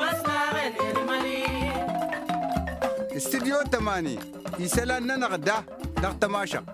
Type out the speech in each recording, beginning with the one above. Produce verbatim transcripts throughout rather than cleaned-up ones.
استديو تماني يسألنا نغدا نغتماشا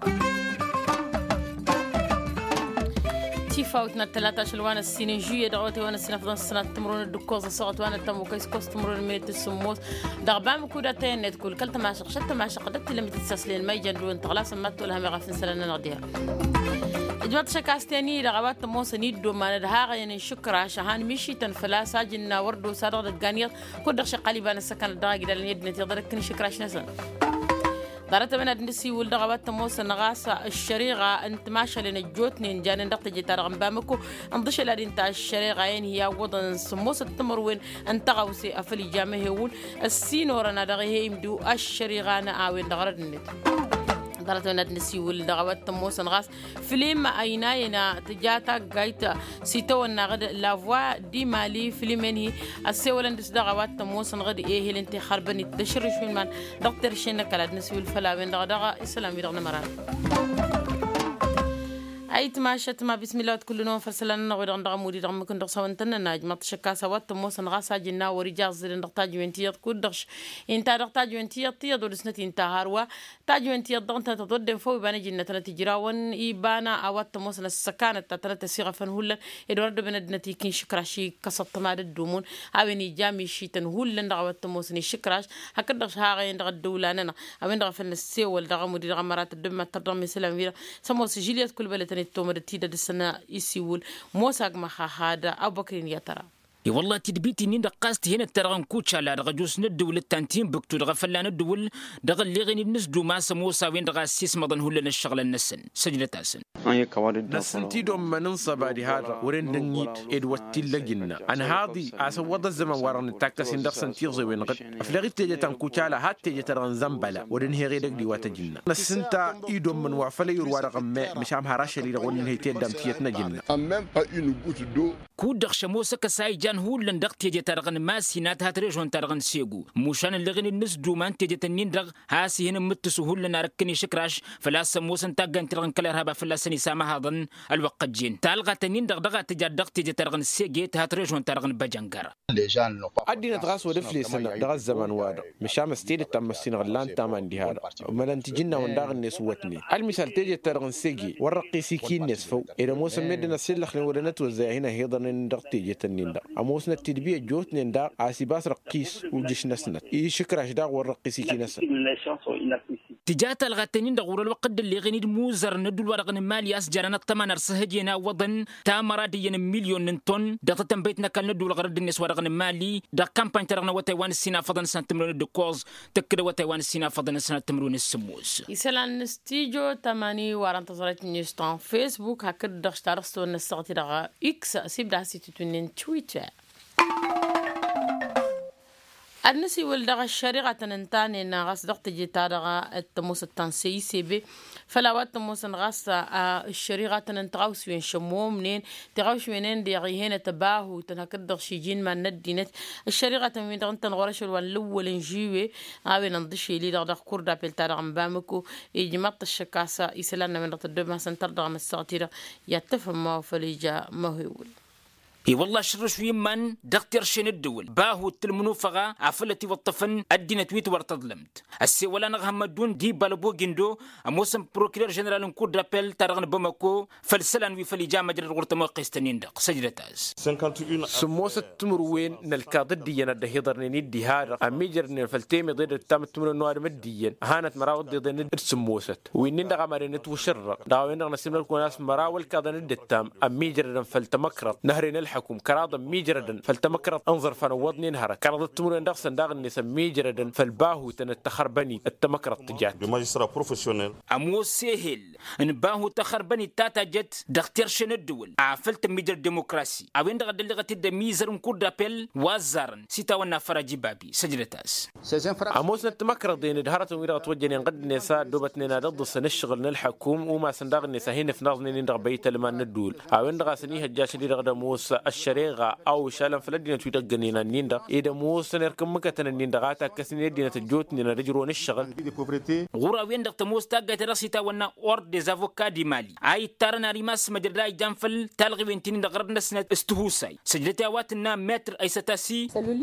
فوتنا الثلاثة شلوان السينجية دعوتي وانا السنة السنة تمرون الدكوز الصوت وانا تمو كيس كوس تمرون ميت السموس دغبام كودتين تقول كلت ما عشق شت ما عشق دتي لم تتسلين ما يجندون تغلاس ما تقول هم غافين سلنا نغديها جماعة شكاستاني دغبات تمو سنيد ما ندها يعني شكرا شهان مشي تنفلا ساجنا وردو صادق الجانيات كل شقالي بان السكن الداقي دل يد نتيضرك كني شكرا شنسن دارت من النسي والدغبات تموس نغاسة الشريعة أنت ماشى لنجوتني جان ندقت جتار غنبامكو انضش لدين تاع الشريعة ين هي وضن سموس التمر وين انت غوسي أفلي جامه يقول السينورنا دغيه يمدو الشريعة نعاون دغرد النت دارت من النسي والدغبات تموس نغاس فيلم أيناينا تجاتا جايتا سيتو النغد لافوا دي مالي فيلمني السيولن دس دغبات تموس نغد إيه اللي انت خربني تشرش من من دكتور شينك على النسي والفلاوين دغدغة إسلام يدغنا مران أيت ما شت ما بسم الله كل نوع فرسلنا غير عند عمودي رغم كن درس وانتنا ناج ما تشكى سوات تموس نغاس جنا ورجال زين نحتاج وانتيات كل درش انت نحتاج وانتيات تيا دول سنتي انت هاروا تاج وانتيات ضغط تضد فوق بان جنة تجرا ون إبانا أوات تموس السكانة تتلت سيغة فنهولا إدوارد بن النتي كين شكراشي كسط ما الدومون أبني جامي شي تنهول دعوات تموس نشكراش هكذا هاغين دغ الدولة أنا أبين دغ فن السيول دغ مدير غمرات الدم تضم سلام فيرا سموس جيليات كل بلد تومر تيدا دسنا يسيول موساق مخاخادا أبو بكرين يا ترى والله تدبيتي نين دقاست هنا ترى نكوتش على رجوس ندول التانتين بكتو دغ فلان الدول دغ اللي غني النسدو ما سموسا وين دغ السيس مضن هو لنا الشغل النسن سجلة تاسن نسنتي دوم من نصب هذا ورين دنيت ادوتي لجنة عن هذه اسود الزمن ورن تاكسين دغ سنتي زي وين قد افلغي تيجي تنكوتش على هات تيجي ترى زنبلا ورين هي غير دي واتجنة نسنتا ايدوم من وفلي يروى رقم مش عم هراش اللي رغون هي تيدم تيتنا جنة كود دغ شموسا كساي جان هو لندق تيجي ترغن ما سينات هاتريجون ترغن سيغو موشان اللي غني الناس دومان تيجي تنين دغ هاسي هنا متسهول لنا ركني شكراش فلا سموسن تاغن ترغن كلر هبا فلا سني سما هذن الوقت جين تالغا تنين دغ دغ تجا دغ تيجي ترغن سيغي هاتريجون ترغن بجنجر ادينا تغاس ودفلي سنه دغ الزمان واد مشام ستيل تم سينغلان تامان دي هذا ملان تجينا وندغ الناس وتني المثال تيجي ترغن سيغي ورقي سيكين نسفو اذا موسم مدنا سلخني ولا نتوزع هنا هيضن دغ تيجي تنين دغ أموسنا التدبية جوت نندا عسيباس رقيس وجش نسنت إيه شكراش دا ورقيسي كي نسن تجات الغتنين دغور الوقت اللي غني موزر ندول ورقن مالي أسجرنا الثمن رسهجينا وضن تامرا دينا مليون طن دغتن بيتنا كان ندول غرد الناس ورقن مالي دا كامبان ترغنا وتايوان السينا فضن سنة تمرون الدكوز تكد وتايوان السينا فضن سنة تمرون السموس يسألن نستيجو تماني وارن تصريت نيوستان فيسبوك هكذا دغشتارستو نستغطي دغا إكس سيب دا سيتوتونين تويتر النسي والدغ الشريعة تنتاني نغاس دغت جيتا دغا التموس التنسي سيبي فلاوات تموس نغاس الشريعة تنتغاوس وين شمو منين تغاوش منين ديغي هنا تباهو تنهكدغ شيجين ما ندينت الشريعة تنوين دغن تنغورش الوان الأول نجيوي غاوي ننضشي لي دغ كوردا بيلتا دغ مبامكو يجمط الشكاسة يسلنا من دغت الدوما سنتر دغ مستغطيرة يتفهم ما فليجا ما هو اي والله شرش يمن دكتور شين الدول باهو التلمنوفغا عفلتي والطفن ادينا تويت ورتظلمت السي ولا نغهم دون دي بالبو جندو اموسم بروكيلور جنرال نكود رابيل ترغن بمكو فلسلان وي فلي جامع جرد غرتما قيستنين دق سجلتاز سموس التمروين نلقى ضدي انا دهيدر ندي هذا اميجر نفلتيمي ضد التام التمر نوار مديا هانت مراود ضد ند سموست وين دغ مرينت وشر داوين نسمنا لكم ناس مراول كذا ند التام اميجر نفلتمكرت نهرين الحكم كراضا ميجردا فالتمكرت انظر فنوضني نهر كراضا التمر ندغ سنداغ الناس ميجردا فالباهو تنتخربني التمكرت تجات بماجسترا بروفيسيونيل امو سهل ان باهو تخربني تاتا جت دختير شن الدول عفلت ميجر ديمقراسي اوين دغ دلغه تد ميزر نكود ابل وازارن سيتا ونا فرجي بابي سجلتاس اموس التمكرت دين دهرت ويرا توجني قد نساء دوبتنا ضد سنشغل الحكوم وما سنداغ الناس هنا في نظني ندغ بيت لما ندول اوين دغ سنيه الجاش دي دغ موسى الشريغة أو شالن فلدينا تودقنينا نيندا إذا مو سنر كم كتنا نيندا غاتا كسنير دينا تجوت نينا رجرون الشغل غورا وين دقت موستا قترسيتا ونا اور دي افوكا دي مالي اي ترنا ريماس مجردا جنفل تلغي بنتين دغرنا سنه استهوساي سجلتي واتنا متر اي ستاسي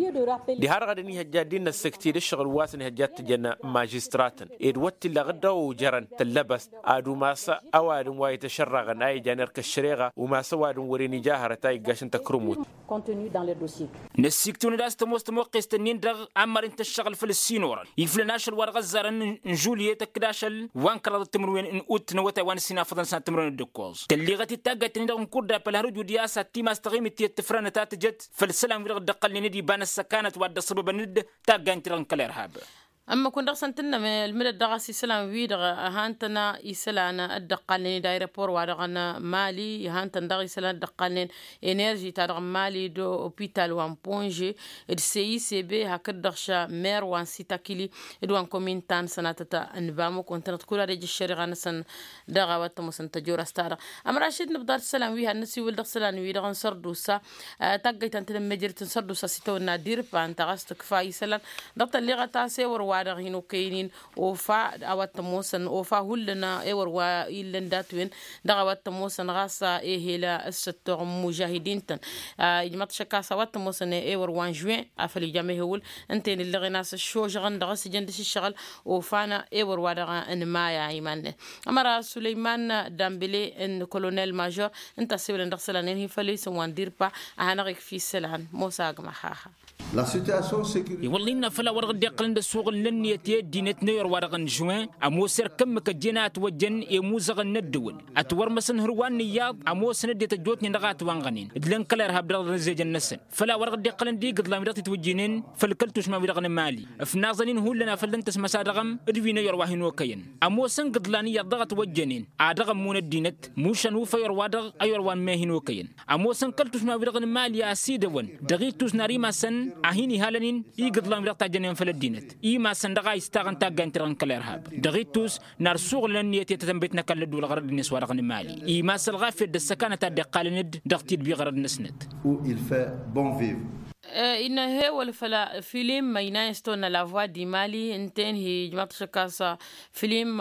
دي هار غدني هجادين السكتير الشغل واسن هجات جنا ماجستراتن اد وات لغدا وجرن تلبس ادو ماسا اواد واي تشرغن اي جانر كشريغه وما سواد وريني جاهره تاي غاشن تكرموت contenu dans le dossier. نسيكتون داست موست موقست النين دغ عمر انت الشغل في السينور يفلناش الورغ الزرن جولية كداشل وان كرد التمروين ان اوت نوتا وان سينا فضن سان تمرون الدكوز تليغتي تاغت ندغ نكودا بالهرج ودياسا تيما استغيم تي تفرن تاتجت فالسلام في الدقل ندي بان السكانت واد سبب ند تاغان ترن كلير هاب أما كون رأسن تنا من المدة دغاسي سلام ويدغ هانتنا يسلانا الدقالين دايربور وادغنا مالي هانتن دغ يسلان الدقالين إنرجي تادغ مالي دو أوبيتال وان بونجي السي سي بي هكدغشا مير وان سيتا كيلي إدوان كومين تان سناتتا أنبامو كنت نتكولا ريج الشريغة نسن دغا واتمو سنتجور استارغ أما راشد نبدار سلام ويها نسي ولدغ سلام ويدغ نصردوسا تاقاي تنتلم مجرد نصردوسا سيتو نادير بان تغاست كفاي سلام دغتا اللي غتاسي ور وادغ هنو كينين وفا اوات موسن وفا هلنا ايور وا يلنداتوين دغوات موسن غاسا ايه لا الستور مجاهدين تن يمط شكاسا وات موسن ايور وان جوين افلي جامي هول انتين اللي غناس الشوجغن دغس جندش الشغل وفانا ايور وادغ ان مايا ايمان امرا سليمان دامبلي ان كولونيل ماجور انت سيول ندخسلان هي فلي سوان ديربا اهنغك في سلان موساغ محاها La situation sécuritaire. يولينا فلا ورق دقلن السوق لن يتي دينت نير ورق جوان اموسر كم كجينات وجن يموزغ الندول اتور مسن هروان نياض اموسن دي تجوتني نغات وانغنين دلن كلر هبدر رزج النسن فلا ورق دقلن دي قد لا ميرتي توجينين فالكلتوش ما بيرغن مالي فنازنين هو لنا فلنتس مسادغم ادوينا يرواهن وكين اموسن قد لاني ضغط وجنين ادغم مون الدينت موشن وفير وادغ ايروان ماهن وكين اموسن كلتوش ما بيرغن مالي يا سيدون دغيتوس ناري مسن أهيني هالنين يقدر لهم رقة جنين فلدينت إيما سندقة يستغن تاجن تران كلرهاب دغيتوس نرسوغ لن يتتبتنا كلدو الغرض الناس ورقن مالي إيما سلغا في الدسكانة تدقال ند دغتيد بغرض نسند Où il fait bon vivre. إن هي ولا فلا فيلم ما ينايستون لافوا دي مالي انتين هي جماعة شكاسة فيلم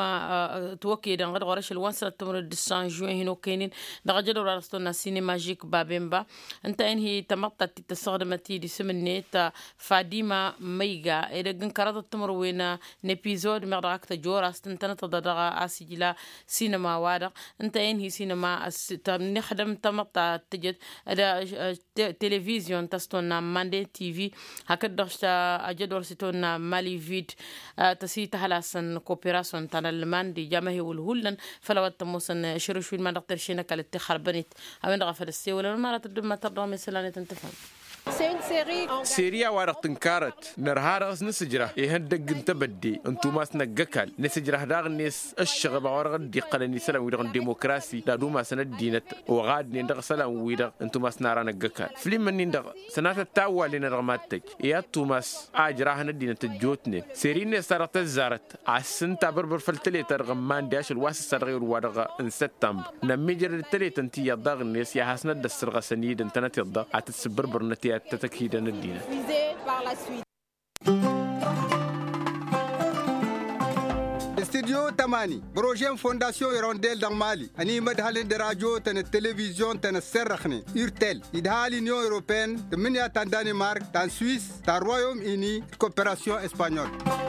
توكي دان غير غرش الوانسة تمر دسان جوين هنو كينين دغجر ورستون سينماجيك بابيمبا انتين هي تمطت تستخدمتي دي سمنيت فاديما ميغا إذا جن كرات تمر وين نبيزود مغرق تجور استنتنا تضرع أسجلا سينما وارق انتين هي سينما نخدم تمطت تجد هذا تلفزيون تستون ماندي تي في هكذا دشتا أجدول ستون مالي فيد تسي تهلاسن كوبيراسون تانا الماندي جامعه والهولن فلوات موسن شروشوين ما نقدر شينا كالتي خربنت أمين غفر السي ولا ما تدوم ما ترضى مثلا تنتفهم سيريا ورق تنكارت نرهارس نسجرة يهندق انتبدي انتو ماس نقكال نسجرة داغ الناس الشغب ورق ديقال اني سلام ويدغن ديموكراسي دادو ما سند دينت وغاد ندغ سلام ويدغ انتو ماس نارا نقكال فليم من ندغ سنات التاوى لنرغماتك ايات توماس اجراها ندينت الجوتني سيرين سارت الزارت عسن تابربر فلتلي ترغمان داش الواس سرغير ورغ ان سبتمبر نميجر التلي تنتي يضاغ الناس يا حسن الدسرغ سنيد انتنت يضاغ عتسبربر نتي تتكيدا الدين استديو تماني بروجين فونداسيون يرونديل دان مالي اني مدهالين دراجو تن التلفزيون تن السرخني يرتل يدهالي نيو اوروبين تمنيا تان دانمارك تان سويس تان رويوم اني كوبيراسيون اسبانيول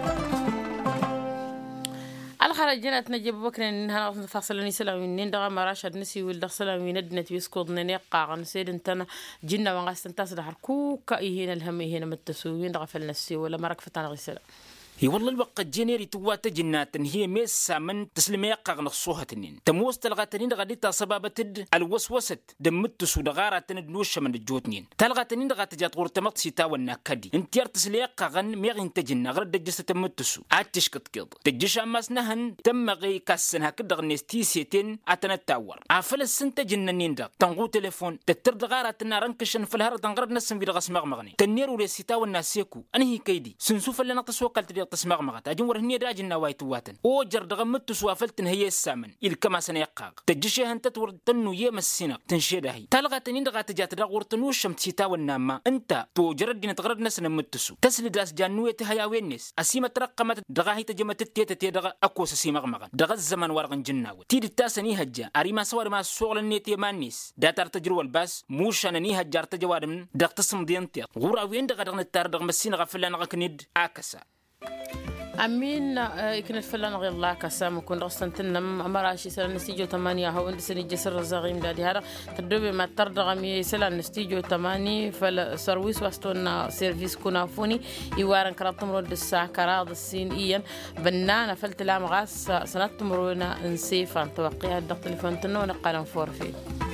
الخرجنا تنجيب بكرة إنها فاصلة نسلا من نندغ مراشد نسي والدخسلا من ندنة يسكود ننقع نسيد انتنا جنة وغاست انتاس دحر كوكا إيهنا الهم إيهنا متسوين دغ فلنسي ولا مرك فتان غسلا هي والله الوقت جنيري توات جنات هي ميسا من تسلمي قاغن الصوحة تنين تموس تلغاتنين غادي تصبابة الوسوسة دمت سودغارة تندلوش من الجوتنين تلغاتنين غات جات غور تمط سيتا والناكدي انتيار تسلي قاغن ميغين تجنا غرد دجسة تمتسو عاتشكت كيض تجيش اماس نهن تمغي كاسن هكذا غنستيسيتين اتنتاور عفل السنة جننين دا تنغو تليفون تترد غارة نارنكشن في الهرد غرد نسن في الغس مغمغني تنيرو لسيتا والناسيكو انهي كيدي سنسوف اللي نقص وقال تسمع مغت أجن ورهني راجل نوايت واتن أو جرد غمت سوافلتن هي السامن الكما سنيقاق تجشي هنت تورد تنو يم السنة تنشيده هي تلغى تنين دغا تجات رغور تنوش شمتيتا والنامة أنت تو جرد دين تغرد نسنا متسو تسل داس جانوية هيا وينس أسيمة ترقمت دغا هي تجمت تيتا تي دغا أكو سسيمة مغت دغا الزمن ورغن جناوي تيد التاسني هجا أريما سوار ما الشغل النيتي مانيس داتر تجرو الباس موش أنا ني هجار تجواد من دغ تسم دينتي غورا وين دغا دغ نتار دغ مسين غفلان غكنيد آكسا أمين يكون الفلان غير الله كسام يكون رصن تنم أمراشي سلا نستيجو تمانية هو إن سني جسر الزغيم دادي هذا تدوبي ما تردغمي سلا نستيجو تماني فالسرويس واستونا سيرفيس كنافوني يوارن كراتم رود الساعة كراض السين إيان بنانا فالتلام غاس سنتمرونا نسيفا توقيها الدق تليفون تنو نقالن فور فيه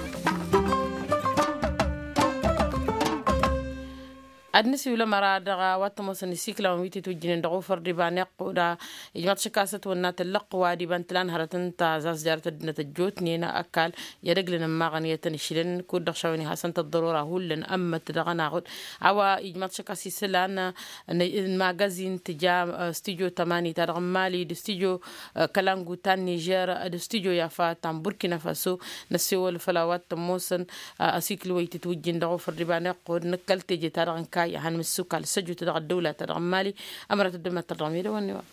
أدنسي ولا مرادغا واتموسن سيكلا وميتي توجين دغو فردي بانيق ودا يجمع شكاسة ونات اللقوة دي بانتلان هرتن تازاز جارة دنة الجوت نينا أكال يرجلنا ما غنية تنشلن كود دخشوني حسن الضرورة هولن أما تدغنا غد أو يجمع شكاسي سلان الماغازين تجا استوديو تماني ترغمالي دي استوديو كلانغو تان نيجير دي استوديو يافا تام بوركينا فاسو نسيو الفلاوات تموسن أسيكلو ويتي توجين دغو فردي بانيق ونكال تيجي ترغن كاي هن مسوك على سجو تدغ الدولة ترغمالي أمرت الدمة ترغميرة والنواب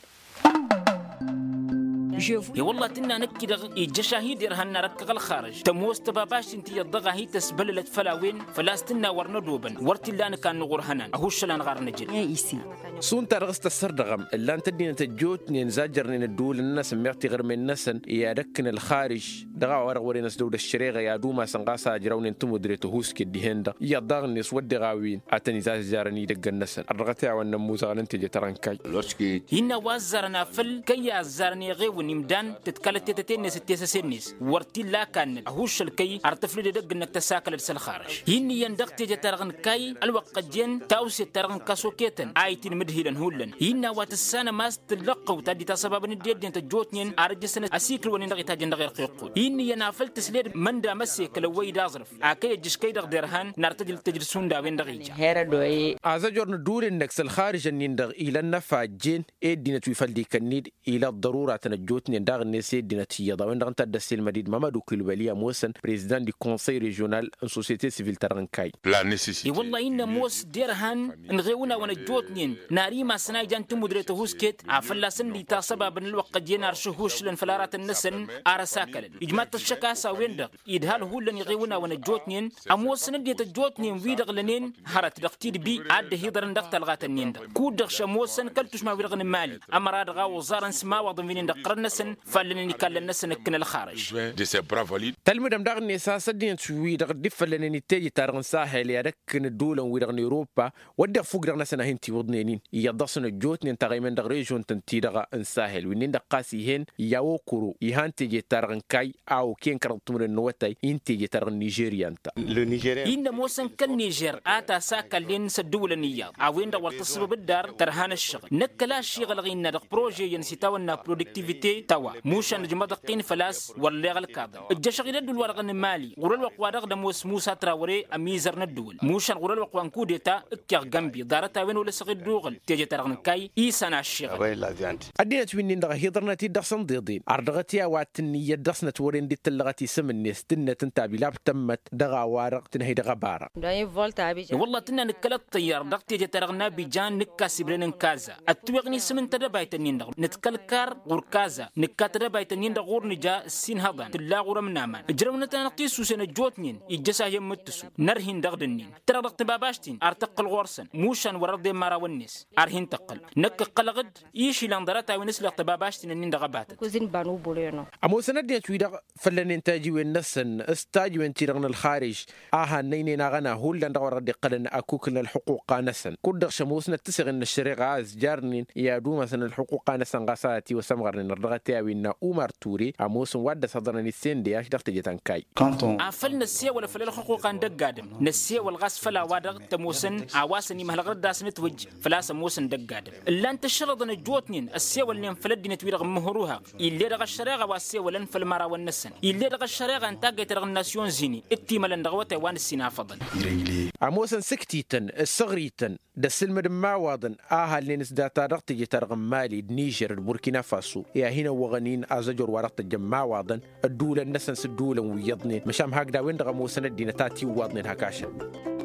يا والله تنا نكيد الجشاهيد يرهن ركغ الخارج تموس تباباش انت يضغى هي تسبللت فلاوين فلاستنا ورنا دوبن ورتي لان كان نغور هنا اهوش لان غار نجل يا ايسي سون ترغست السردغم اللي انت دين تجوت نزاجرن الدول الناس سمعتي غير من نسن يا دكن الخارج دغا ورغ وري ناس دول الشريغه يا دوما سنقاسا جراون انتم دريتو هوسك ديهندا يا دغني سود غاوين اتني زاجرني دغ النسن الرغتي والنموزه انت جترنكاي لوشكي هنا وزرنا فل كي زارني غي نمدان تتكلت تتنس التسسنس ورتي لا كان اهوش الكي ارتفل دق انك تساكل الخارج هني يندقت جترغن كاي الوقت جن تاوس ترغن كاسوكيتن ايتين مدهيلن هولن هنا واتسانا ماس تلقوا تدي تسبب نديد انت جوتنين ارجسن اسيكل وني دغ تاجن غير قيقو هني ينافل تسليد من دا مسيك لوي دازرف اكي جشكي دغ درهان نرتجل تجرسون دا وين دغيجا هيرا دوي ازا جورن دور النكس الخارج نندغ الى النفاجين ادينا تويفلدي كنيد الى الضروره تنجوت نداغ نسي ديناتيه داون دغ تاع السيل مديد مامادو كلباليا موسن بريزيدان دي كونساي ريجيونال ان سوسيتي سيفيل ترنكاي لا نيسيسيتي والله ان موس ديرهان نغيونا ونجوتنين ناري ما سناي جانت مدريته هوسكيت عفلاسن لي تا سبب الوقت جينار شهوش لن فلارات النسن ارساكل اجمات الشكاسا ويندغ يدهال هولن يغيونا ونجوتنين اموسن دي تجوتنين ويدغ لنين هرت دقتيد بي عاد هيدرن دغ تلغاتنين كودغ شموسن كلتش ما ويرغن مالي امراد غا وزارن سما وضمين دقرنسن فلنني كان نسن كن الخارج دي سي برافولي تلمدم دغني ساسا دين شوي دغ دفلنني تيجي تارن ساحل يا دكن الدوله ويرغن اوروبا ودغ فوق دغ نسن هنتي ودنين يضسن جوتنين تغيمن دغ ريجون تنتي دغ انساحل وين دغ قاسي هن ياوكرو يهانتي جي تارن كاي او كين كرتمر النوتاي انتي جي تارن نيجيريا انت لو نيجيريا ان موسن كن نيجر اتا ساكلين سدول النيا اوين دغ ورتصب بالدار ترهان الشغل نكلا شغل غينا دغ بروجي ينسيتاونا برودكتيفيتي توا موشان جمدقين فلاس ولا الكاظم الجشغي ندول ورغن مالي غرل وقوادغ دموس موسى تراوري اميزر ندول موشان غرل وقوان كوديتا اكيغ جنبي دارتا وين ولا صغير دوغل تيجي ترغن كاي ايسانا الشغل ادينا توين دغ هيدرنتي دخسن ضيضين ارغتيا واتني يدخسن تورين دي تلغتي سمني ستنه تنتا بلاب تمت دغا وارق تنهي دغا بارا داي فولتا بيجي والله تنا نكلت طيار دغ تيجي ترغنا بيجان نكاسي برين كازا اتوغني سمن تدبايتنين دغ نتكلكار غركازا نكات تدبايتنين دغ غور نجا السين هذا تلا غور منامان جرمنا تنقيسو سنه جوتنين يجسا يمتسو نرهين دغدنين ترى دغ تباباشتين ارتقل غورسن موشان ورد مارا ونس ارهين تقل نك قلغد يشي لاندرتا ونس لقتباباشتين نين دغبات كوزين بانو بولينو امو سندي توي دغ فلن انتاجي ونسن استاج وين تيرغن الخارج اها نيني نغنا هول دغ ورد قلن اكوكل الحقوق نسن كود شموسنا تسغن الشريعه جارنين يا دوما سن الحقوق نسن غاساتي وسمغرن نغتي وين عمر توري اموس ود صدرني السين دي اش دخت جتن كاي عفل نسيه ولا فل الحقوق عند قادم نسيه والغاس فلا وادق تموسن عواسني مهل غدا سنت وج فلا سموسن دق قادم الا انت شرط نجوتنين السيه ولا فلدي نتوير مهروها اللي رغ الشريغه واسيه ولا فل مرا والنسن اللي رغ الشريغه انت قيت رغ الناسيون زيني اتي ملن دغوته وان السنا فضل عموسن سكتيتن الصغريتن دسلم ما واضن اهل لينس داتا رقت جترغم مالي نيجر بوركينا فاسو يا هنا وغنين ازجر ورقت الجماع واضن الدوله النسن الدوله ويضني مشام هكذا وين دغموسن الدين تاتي واضن هكاشن